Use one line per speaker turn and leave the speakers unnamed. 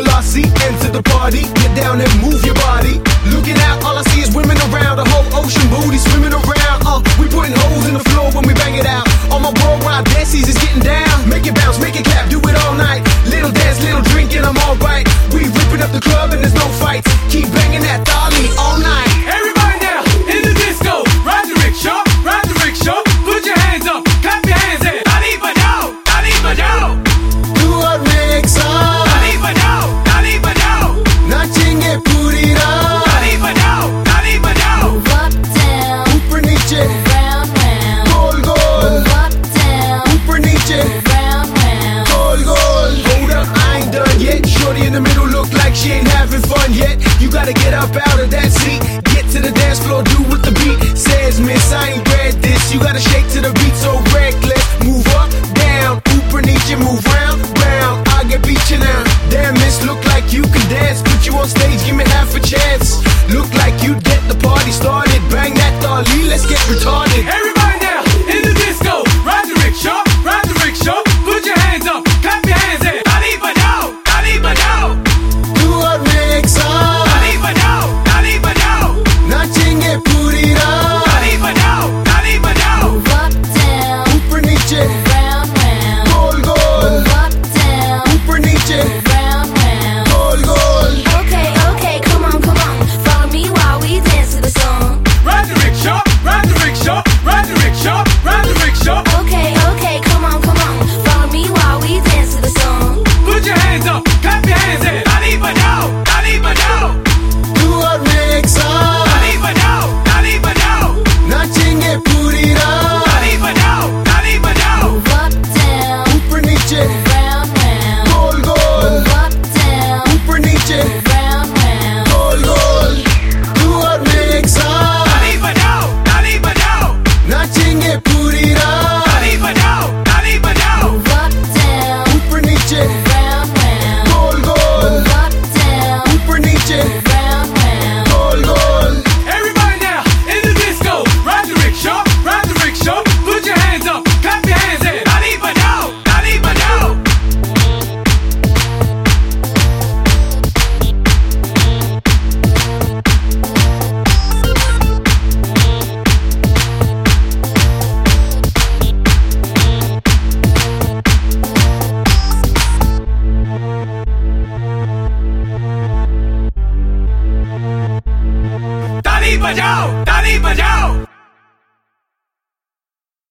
Velocity, enter the party. Get down and move your body. Looking out, all I see is women around. A whole ocean booty swimming around. We putting holes in the floor when we bang it out. All my worldwide dances is getting down. Make it bounce, make it clap, do it all night. Little dance, little drink, and I'm alright. We ripping up the club and there's no fights. Keep banging that thali all night.
Everybody now in the disco, ride the rickshaw, ride the rickshaw. Put your hands up, clap your hands in. Dali bajao, dali bajao.
Dua Rexa,
Dali bajao, dali bajao.
नाचेंगे पूरी रात.
Dali bajao, dali bajao.
Move up, down,
ऊपर नीचे,
round, round.
गोल गोल.
Move up, down,
ऊपर नीचे,
round, round.
goal, goal. Hold up, I ain't done yet. Shorty in the middle look like she ain't having fun yet. You gotta get up out of that seat. Get to the dance floor, do with the beat. Says miss, I ain't read this. You gotta shake to the beat so reckless. Move up, down, ऊपर नीचे, move round, round. I get beat you now. Damn miss, look like you can dance. Put you on stage, give me half a chance. Look like you'd get the party started. Bang that thali, let's get retarded.
Everybody